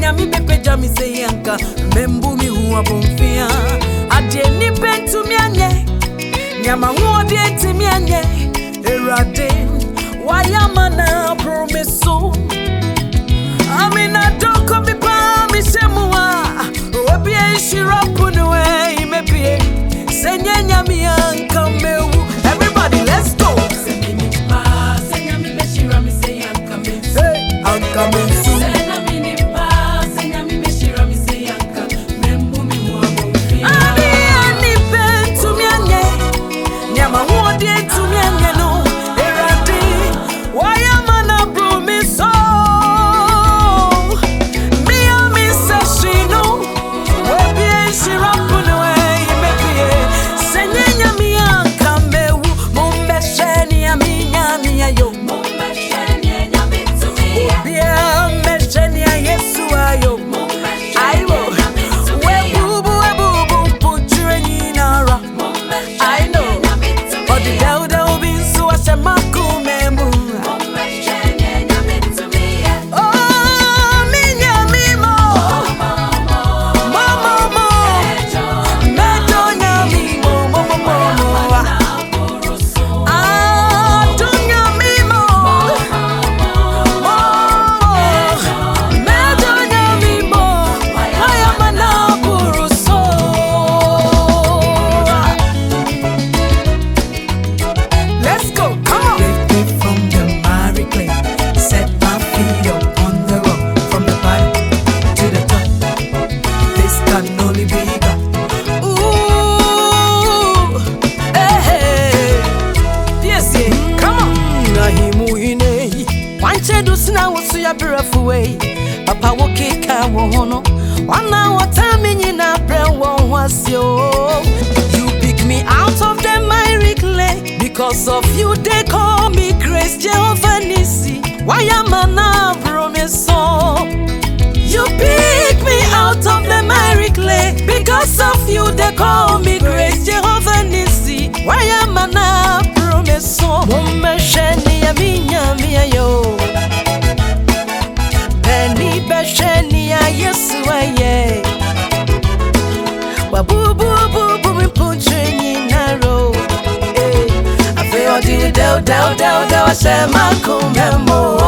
nyami pepe jami se yanka membu mi huwa bonfia ade ni pentu mi anye nyama huwa de enti mi anye erade wayama na promiso amina doko mi pa mi semua obi e shirapu no e mepie senye nyami yanka mewu. Everybody let's go. I'm coming soon. Papa wokeka wono wana watamenyi na brewo wasio. You pick me out of the miry clay. Because of you they call me Grace Jehovah Nisi. Why am I now promiso? You pick me out of the miry clay. Because of you they call me Grace Jehovah Nisi. Why am I now promiso? Mumma sheni ya minya miya yo. Ni basheni ya Yesu aye Wabu bu bu bu mi puncheni naro I feel di del del del del I say my kumemo